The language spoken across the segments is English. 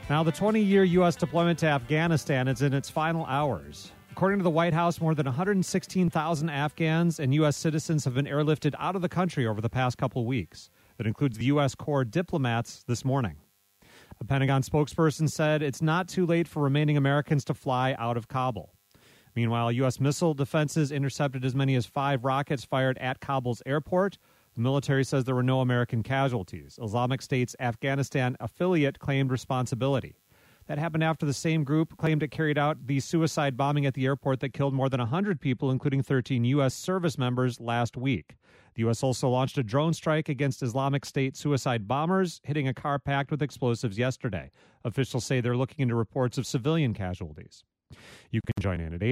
Now, the 20-year U.S. deployment to Afghanistan is in its final hours. According to the White House, more than 116,000 Afghans and U.S. citizens have been airlifted out of the country over the past couple weeks. That includes the U.S. Corps diplomats this morning. A Pentagon spokesperson said it's not too late for remaining Americans to fly out of Kabul. Meanwhile, U.S. missile defenses intercepted as many as 5 rockets fired at Kabul's airport. The military says there were no American casualties. Islamic State's Afghanistan affiliate claimed responsibility. That happened after the same group claimed it carried out the suicide bombing at the airport that killed more than 100 people, including 13 U.S. service members, last week. The U.S. also launched a drone strike against Islamic State suicide bombers, hitting a car packed with explosives yesterday. Officials say they're looking into reports of civilian casualties. You can join in at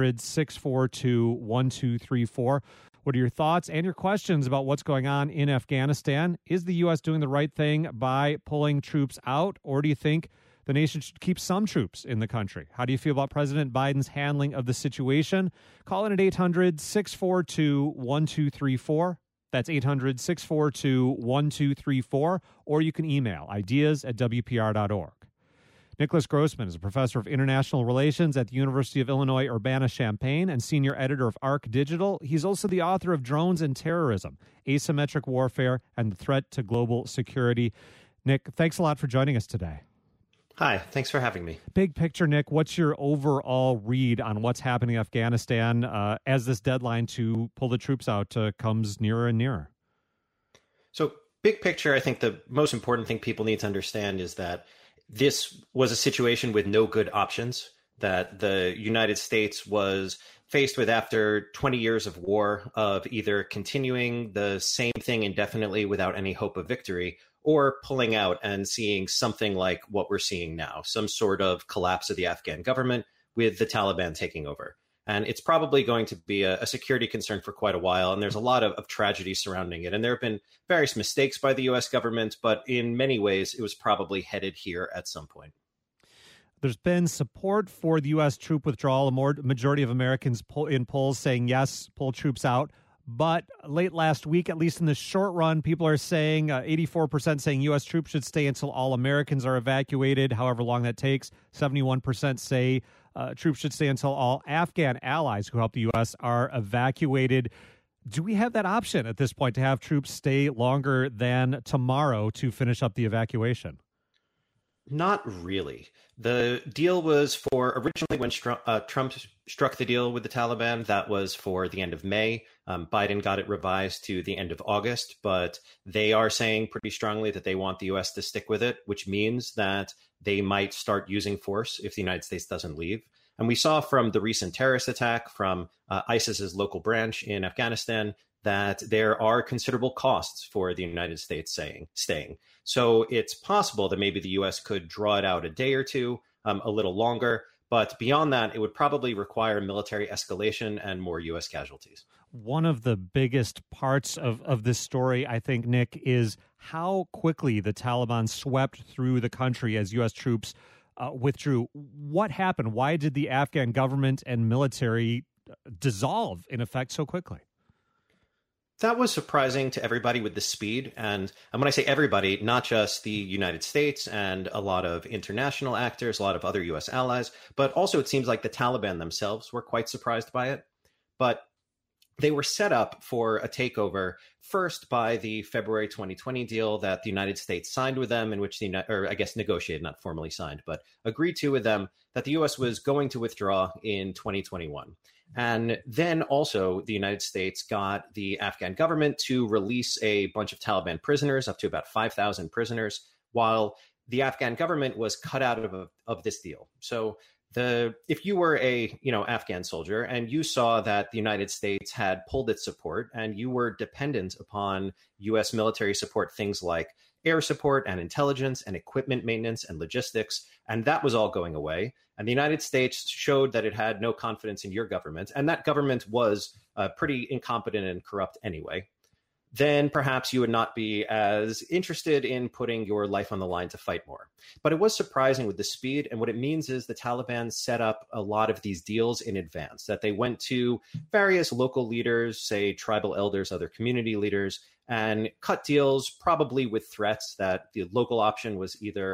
800-642-1234. What are your thoughts and your questions about what's going on in Afghanistan? Is the U.S. doing the right thing by pulling troops out, or do you think the nation should keep some troops in the country? How do you feel about President Biden's handling of the situation? Call in at 800-642-1234. That's 800-642-1234. Or you can email ideas@wpr.org. Nicholas Grossman is a professor of international relations at the University of Illinois Urbana-Champaign and senior editor of ARC Digital. He's also the author of Drones and Terrorism, Asymmetric Warfare, and the Threat to Global Security. Nick, thanks a lot for joining us today. Hi, thanks for having me. Big picture, Nick, what's your overall read on what's happening in Afghanistan as this deadline to pull the troops out comes nearer and nearer? So, big picture, I think the most important thing people need to understand is that this was a situation with no good options that the United States was faced with after 20 years of war, of either continuing the same thing indefinitely without any hope of victory, or pulling out and seeing something like what we're seeing now, some sort of collapse of the Afghan government with the Taliban taking over. And it's probably going to be a security concern for quite a while. And there's a lot of tragedy surrounding it. And there have been various mistakes by the U.S. government, but in many ways, it was probably headed here at some point. There's been support for the U.S. troop withdrawal. A majority of Americans in polls saying, yes, pull troops out. But late last week, at least in the short run, people are saying 84% saying U.S. troops should stay until all Americans are evacuated, however long that takes. 71% say troops should stay until all Afghan allies who help the U.S. are evacuated. Do we have that option at this point to have troops stay longer than tomorrow to finish up the evacuation? Not really. The deal was for originally when Trump struck the deal with the Taliban, that was for the end of May. Biden got it revised to the end of August, but they are saying pretty strongly that they want the U.S. to stick with it, which means that they might start using force if the United States doesn't leave. And we saw from the recent terrorist attack from ISIS's local branch in Afghanistan that there are considerable costs for the United States staying. So it's possible that maybe the U.S. could draw it out a day or two, a little longer. But beyond that, it would probably require military escalation and more U.S. casualties. One of the biggest parts of this story, I think, Nick, is how quickly the Taliban swept through the country as U.S. troops withdrew. What happened? Why did the Afghan government and military dissolve, in effect, so quickly? That was surprising to everybody with the speed. And when I say everybody, not just the United States and a lot of international actors, a lot of other U.S. allies, but also it seems like the Taliban themselves were quite surprised by it. But they were set up for a takeover first by the February 2020 deal that the United States signed with them, in which negotiated, not formally signed, but agreed to with them that the U.S. was going to withdraw in 2021. And then also the United States got the Afghan government to release a bunch of Taliban prisoners, up to about 5,000 prisoners, while the Afghan government was cut out of this deal. So if you were a Afghan soldier and you saw that the United States had pulled its support and you were dependent upon U.S. military support, things like air support and intelligence and equipment maintenance and logistics, and that was all going away. And the United States showed that it had no confidence in your government, and that government was pretty incompetent and corrupt anyway. Then perhaps you would not be as interested in putting your life on the line to fight more. But it was surprising with the speed. And what it means is the Taliban set up a lot of these deals in advance, that they went to various local leaders, say tribal elders, other community leaders, and cut deals probably with threats that the local option was either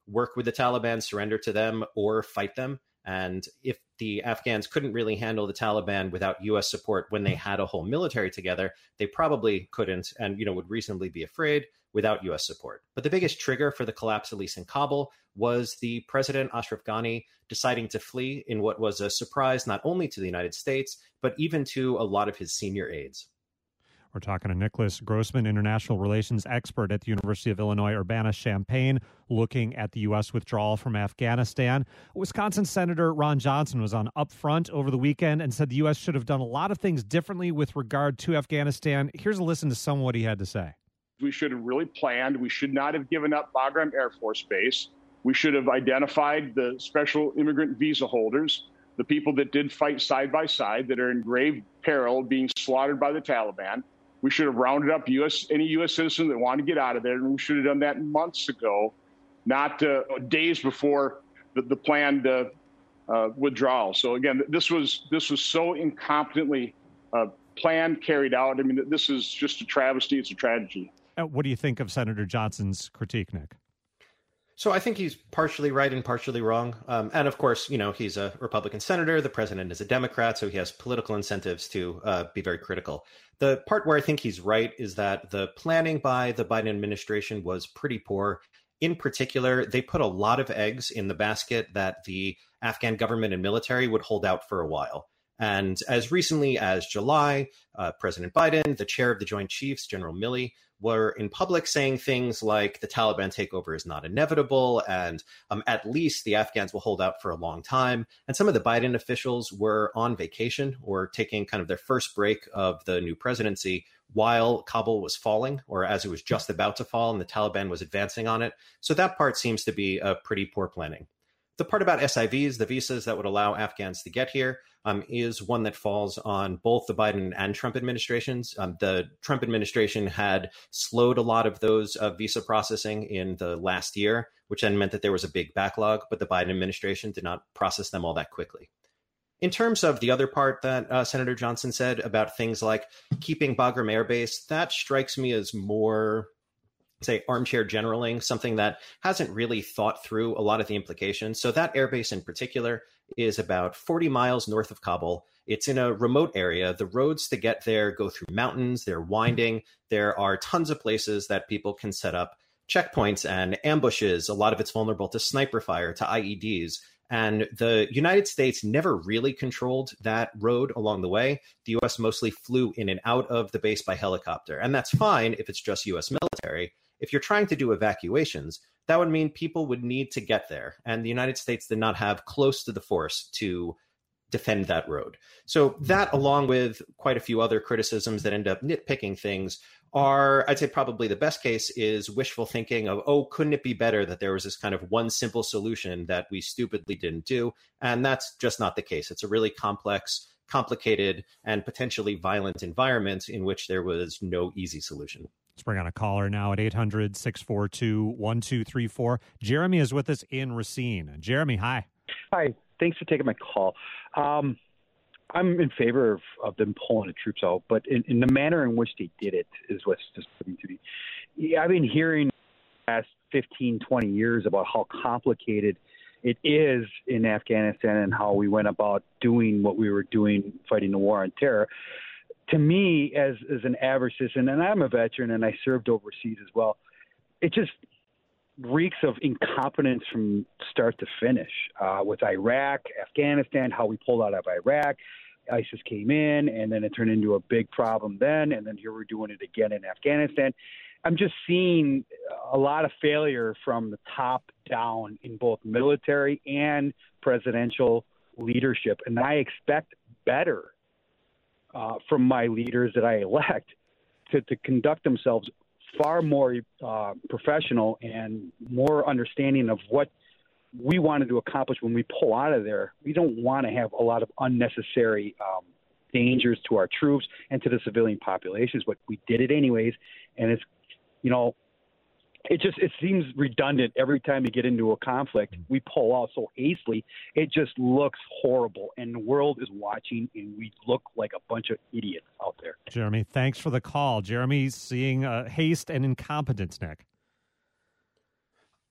work with the Taliban, surrender to them, or fight them. And if the Afghans couldn't really handle the Taliban without U.S. support when they had a whole military together, they probably couldn't and, would reasonably be afraid without U.S. support. But the biggest trigger for the collapse, at least in Kabul, was the President Ashraf Ghani deciding to flee in what was a surprise not only to the United States, but even to a lot of his senior aides. We're talking to Nicholas Grossman, international relations expert at the University of Illinois Urbana-Champaign, looking at the U.S. withdrawal from Afghanistan. Wisconsin Senator Ron Johnson was on Upfront over the weekend and said the U.S. should have done a lot of things differently with regard to Afghanistan. Here's a listen to some of what he had to say. We should have really planned. We should not have given up Bagram Air Force Base. We should have identified the special immigrant visa holders, the people that did fight side by side that are in grave peril of being slaughtered by the Taliban. We should have rounded up any U.S. citizen that wanted to get out of there, and we should have done that months ago, not days before the planned withdrawal. So again, this was so incompetently planned, carried out. I mean, this is just a travesty. It's a tragedy. What do you think of Senator Johnson's critique, Nick? So I think he's partially right and partially wrong. And of course, he's a Republican senator. The president is a Democrat, so he has political incentives to be very critical. The part where I think he's right is that the planning by the Biden administration was pretty poor. In particular, they put a lot of eggs in the basket that the Afghan government and military would hold out for a while. And as recently as July, President Biden, the chair of the Joint Chiefs, General Milley, were in public saying things like the Taliban takeover is not inevitable, and at least the Afghans will hold out for a long time. And some of the Biden officials were on vacation or taking kind of their first break of the new presidency while Kabul was falling, or as it was just about to fall and the Taliban was advancing on it. So that part seems to be a pretty poor planning. The part about SIVs, the visas that would allow Afghans to get here, is one that falls on both the Biden and Trump administrations. The Trump administration had slowed a lot of those visa processing in the last year, which then meant that there was a big backlog, but the Biden administration did not process them all that quickly. In terms of the other part that Senator Johnson said about things like keeping Bagram Air Base, that strikes me as more, say, armchair generaling, something that hasn't really thought through a lot of the implications. So that airbase in particular is about 40 miles north of Kabul. It's in a remote area. The roads to get there go through mountains. They're winding. There are tons of places that people can set up checkpoints and ambushes. A lot of it's vulnerable to sniper fire, to IEDs. And the United States never really controlled that road along the way. The U.S. mostly flew in and out of the base by helicopter. And that's fine if it's just U.S. military. If you're trying to do evacuations, that would mean people would need to get there. And the United States did not have close to the force to defend that road. So that, along with quite a few other criticisms that end up nitpicking things, are, I'd say probably the best case is wishful thinking of, oh, couldn't it be better that there was this kind of one simple solution that we stupidly didn't do? And that's just not the case. It's a really complex, complicated, and potentially violent environment in which there was no easy solution. Let's bring on a caller now at 800-642-1234. Jeremy is with us in Racine. Jeremy, hi. Hi. Thanks for taking my call. I'm in favor of them pulling the troops out, but in the manner in which they did it is what's disturbing to me. Yeah, I've been hearing the past 15, 20 years about how complicated it is in Afghanistan and how we went about doing what we were doing, fighting the war on terror. To me, as an average citizen, and I'm a veteran and I served overseas as well, it just reeks of incompetence from start to finish. With Iraq, Afghanistan, how we pulled out of Iraq, ISIS came in, and then it turned into a big problem then, and then here we're doing it again in Afghanistan. I'm just seeing a lot of failure from the top down in both military and presidential leadership, and I expect better from my leaders that I elect to conduct themselves far more professional and more understanding of what we wanted to accomplish when we pull out of there. We don't want to have a lot of unnecessary dangers to our troops and to the civilian populations, but we did it anyways. And it's, it seems redundant every time you get into a conflict. We pull out so hastily. It just looks horrible, and the world is watching, and we look like a bunch of idiots out there. Jeremy, thanks for the call. Jeremy's seeing haste and incompetence, Nick.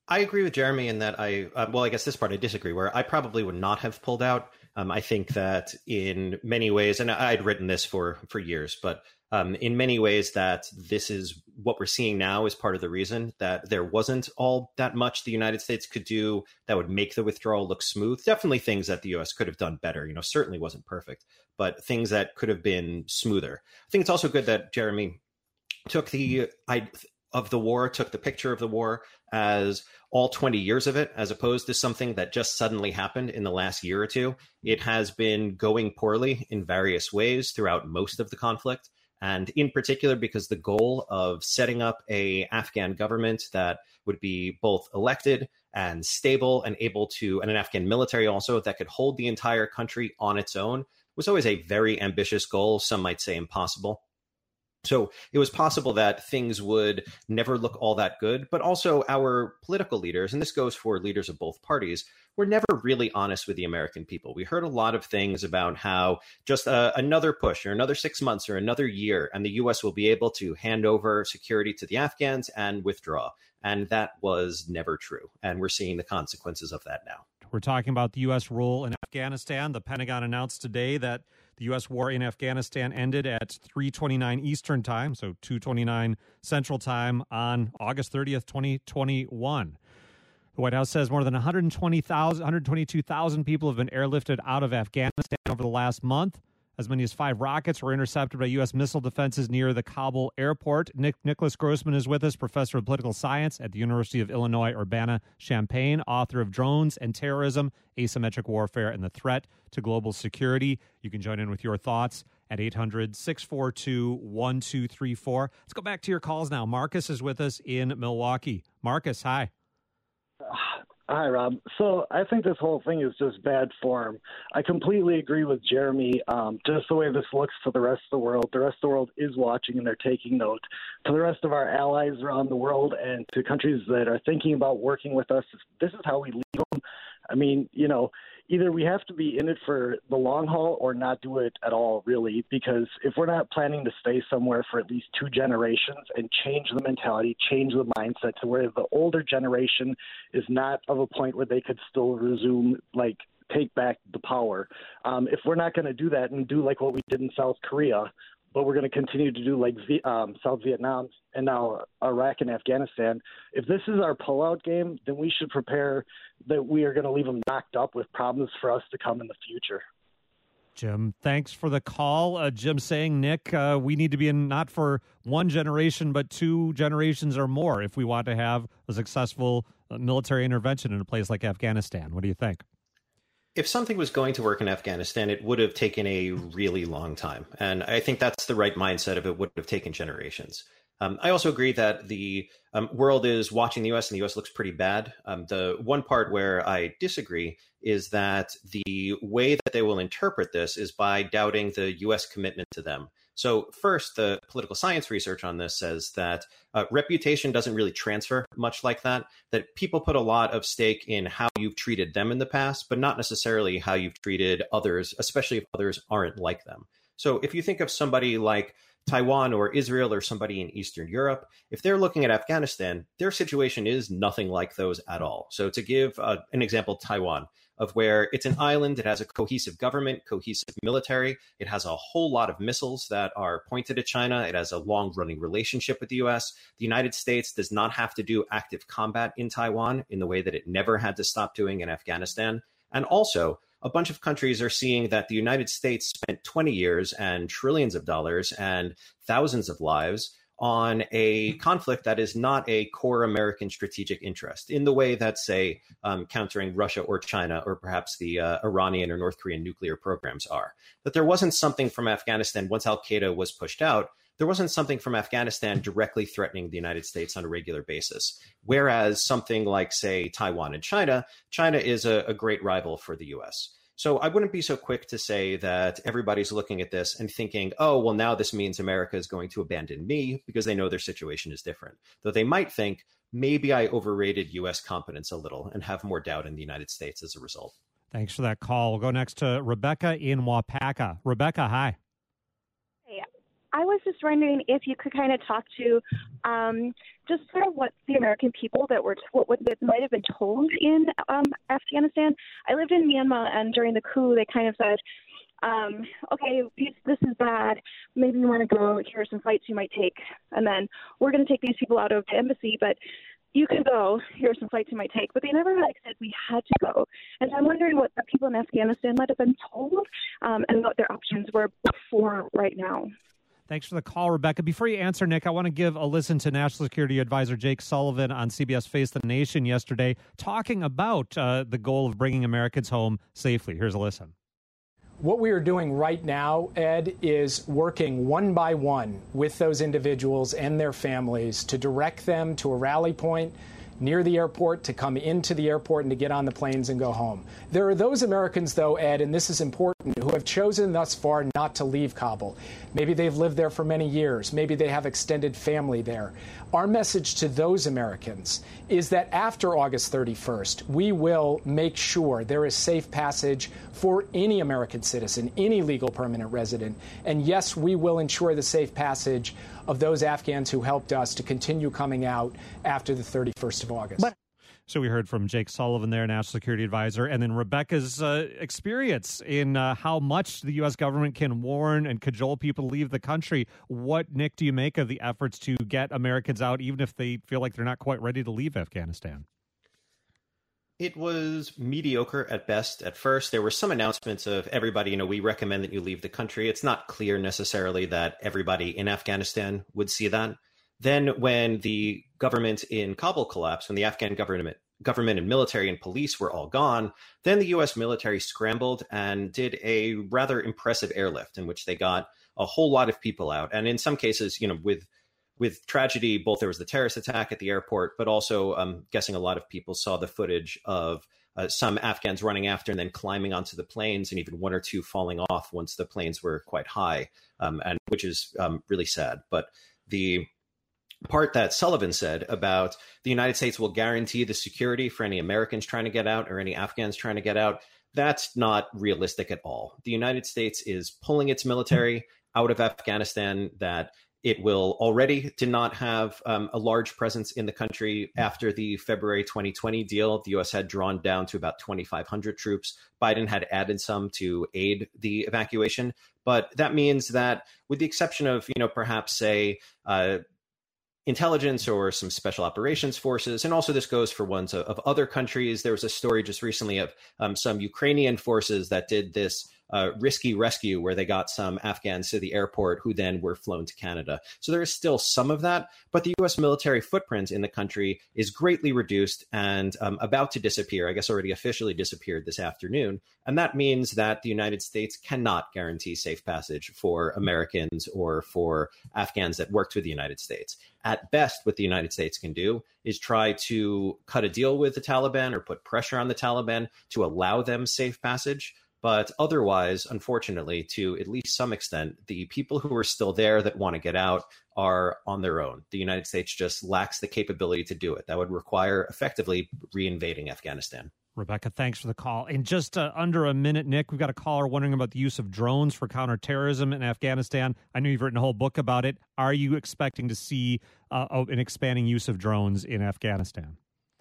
I agree with Jeremy in that I guess this part I disagree, where I probably would not have pulled out. I think that in many ways, and I'd written this for years, but in many ways that this is what we're seeing now is part of the reason that there wasn't all that much the United States could do that would make the withdrawal look smooth. Definitely things that the U.S. could have done better, certainly wasn't perfect, but things that could have been smoother. I think it's also good that Jeremy took the picture of the war as all 20 years of it, as opposed to something that just suddenly happened in the last year or two. It has been going poorly in various ways throughout most of the conflict. And in particular, because the goal of setting up a Afghan government that would be both elected and stable and and an Afghan military also that could hold the entire country on its own was always a very ambitious goal. Some might say impossible. So it was possible that things would never look all that good, but also our political leaders, and this goes for leaders of both parties, were never really honest with the American people. We heard a lot of things about how just another push or another 6 months or another year, and the U.S. will be able to hand over security to the Afghans and withdraw. And that was never true. And we're seeing the consequences of that now. We're talking about the U.S. role in Afghanistan. The Pentagon announced today that the U.S. war in Afghanistan ended at 3:29 Eastern Time, so 2:29 Central Time on August 30th, 2021. The White House says more than 122,000 people have been airlifted out of Afghanistan over the last month. As many as 5 rockets were intercepted by U.S. missile defenses near the Kabul airport. Nicholas Grossman is with us, professor of political science at the University of Illinois Urbana-Champaign, author of Drones and Terrorism, Asymmetric Warfare, and the Threat to Global Security. You can join in with your thoughts at 800-642-1234. Let's go back to your calls now. Marcus is with us in Milwaukee. Marcus, hi. Hi, Rob. So I think this whole thing is just bad form. I completely agree with Jeremy. Just the way this looks to the rest of the world. The rest of the world is watching and they're taking note. To the rest of our allies around the world and to countries that are thinking about working with us, this is how we leave them. I mean, either we have to be in it for the long haul or not do it at all, really, because if we're not planning to stay somewhere for at least 2 generations and change the mentality, change the mindset to where the older generation is not of a point where they could still resume, take back the power. If we're not going to do that and do like what we did in South Korea, but we're going to continue to do like South Vietnam and now Iraq and Afghanistan. If this is our pullout game, then we should prepare that we are going to leave them knocked up with problems for us to come in the future. Jim, thanks for the call. Jim saying, Nick, we need to be in not for 1 generation, but 2 generations or more if we want to have a successful military intervention in a place like Afghanistan. What do you think? If something was going to work in Afghanistan, it would have taken a really long time. And I think that's the right mindset of it would have taken generations. I also agree that the world is watching the U.S. and the U.S. looks pretty bad. The one part where I disagree is that the way that they will interpret this is by doubting the U.S. commitment to them. So first, the political science research on this says that reputation doesn't really transfer much like that people put a lot of stake in how you've treated them in the past, but not necessarily how you've treated others, especially if others aren't like them. So if you think of somebody like Taiwan or Israel or somebody in Eastern Europe, if they're looking at Afghanistan, their situation is nothing like those at all. So to give an example, Taiwan, of where it's an island, it has a cohesive government, cohesive military, it has a whole lot of missiles that are pointed at China, it has a long-running relationship with the U.S. The United States does not have to do active combat in Taiwan in the way that it never had to stop doing in Afghanistan. And also, a bunch of countries are seeing that the United States spent 20 years and trillions of dollars and thousands of lives on a conflict that is not a core American strategic interest in the way that, say, countering Russia or China or perhaps the Iranian or North Korean nuclear programs are. That there wasn't something from Afghanistan once al-Qaeda was pushed out. There wasn't something from Afghanistan directly threatening the United States on a regular basis. Whereas something like, say, Taiwan and China is a great rival for the U.S. So I wouldn't be so quick to say that everybody's looking at this and thinking, oh, well, now this means America is going to abandon me because they know their situation is different. Though they might think, maybe I overrated U.S. competence a little and have more doubt in the United States as a result. Thanks for that call. We'll go next to Rebecca in Wapaka. Rebecca, hi. Hey, I was just wondering if you could kind of talk to just sort of what the American people what might have been told in Afghanistan. I lived in Myanmar, and during the coup, they kind of said, okay, this is bad. Maybe you want to go. Here are some flights you might take. And then we're going to take these people out of the embassy, but you can go. Here are some flights you might take. But they never said we had to go. And I'm wondering what the people in Afghanistan might have been told and what their options were before right now. Thanks for the call, Rebecca. Before you answer, Nick, I want to give a listen to National Security Advisor Jake Sullivan on CBS Face the Nation yesterday talking about the goal of bringing Americans home safely. Here's a listen. What we are doing right now, Ed, is working one by one with those individuals and their families to direct them to a rally point near the airport, to come into the airport and to get on the planes and go home. There are those Americans, though, Ed, and this is important, who have chosen thus far not to leave Kabul. Maybe they've lived there for many years. Maybe they have extended family there. Our message to those Americans is that after August 31st, we will make sure there is safe passage for any American citizen, any legal permanent resident. And yes, we will ensure the safe passage of those Afghans who helped us to continue coming out after the 31st of August. So we heard from Jake Sullivan there, National Security Advisor, and then Rebecca's experience in how much the U.S. government can warn and cajole people to leave the country. What, Nick, do you make of the efforts to get Americans out, even if they feel like they're not quite ready to leave Afghanistan? It was mediocre at best at first. There were some announcements of everybody, we recommend that you leave the country. It's not clear necessarily that everybody in Afghanistan would see that. Then when the government in Kabul collapsed, when the Afghan government and military and police were all gone, then the U.S. military scrambled and did a rather impressive airlift in which they got a whole lot of people out. And in some cases, with tragedy, both there was the terrorist attack at the airport, but also I'm guessing a lot of people saw the footage of some Afghans running after and then climbing onto the planes, and even one or two falling off once the planes were quite high, and which is really sad. But the part that Sullivan said about the United States will guarantee the security for any Americans trying to get out or any Afghans trying to get out, that's not realistic at all. The United States is pulling its military out of Afghanistan, that it did not have a large presence in the country after the February 2020 deal. The U.S. had drawn down to about 2,500 troops. Biden had added some to aid the evacuation. But that means that with the exception of, perhaps, say, intelligence or some special operations forces, and also this goes for ones of other countries. There was a story just recently of some Ukrainian forces that did this risky rescue where they got some Afghans to the airport who then were flown to Canada. So there is still some of that, but the U.S. military footprint in the country is greatly reduced and about to disappear, I guess already officially disappeared this afternoon. And that means that the United States cannot guarantee safe passage for Americans or for Afghans that worked with the United States. At best, what the United States can do is try to cut a deal with the Taliban or put pressure on the Taliban to allow them safe passage. But otherwise, unfortunately, to at least some extent, the people who are still there that want to get out are on their own. The United States just lacks the capability to do it. That would require effectively reinvading Afghanistan. Rebecca, thanks for the call. In just under a minute, Nick, we've got a caller wondering about the use of drones for counterterrorism in Afghanistan. I know you've written a whole book about it. Are you expecting to see an expanding use of drones in Afghanistan?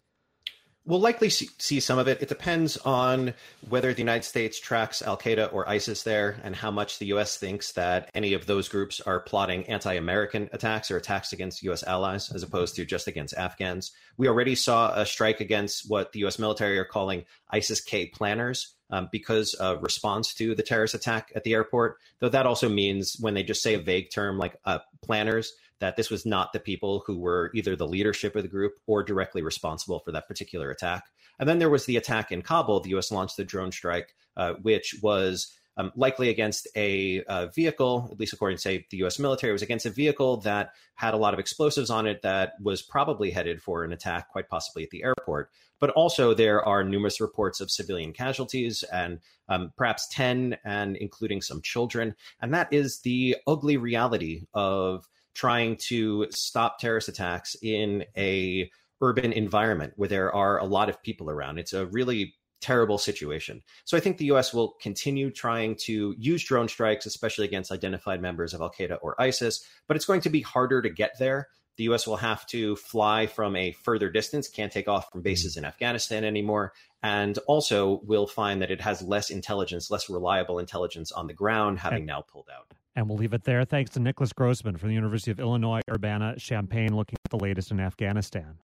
We'll likely see some of it. It depends on whether the United States tracks al-Qaeda or ISIS there and how much the U.S. thinks that any of those groups are plotting anti-American attacks or attacks against U.S. allies as opposed to just against Afghans. We already saw a strike against what the U.S. military are calling ISIS-K planners because of response to the terrorist attack at the airport, though that also means when they just say a vague term like planners, that this was not the people who were either the leadership of the group or directly responsible for that particular attack. And then there was the attack in Kabul. The U.S. launched the drone strike, which was likely against a vehicle, at least according to, say, the U.S. military, it was against a vehicle that had a lot of explosives on it that was probably headed for an attack, quite possibly at the airport. But also there are numerous reports of civilian casualties and perhaps 10, and including some children. And that is the ugly reality of trying to stop terrorist attacks in a urban environment where there are a lot of people around. It's a really terrible situation. So I think the US will continue trying to use drone strikes, especially against identified members of Al-Qaeda or ISIS, but it's going to be harder to get there. The US will have to fly from a further distance, can't take off from bases in Afghanistan anymore, and also will find that it has less intelligence, less reliable intelligence on the ground, having now pulled out. And we'll leave it there. Thanks to Nicholas Grossman from the University of Illinois Urbana-Champaign, looking at the latest in Afghanistan.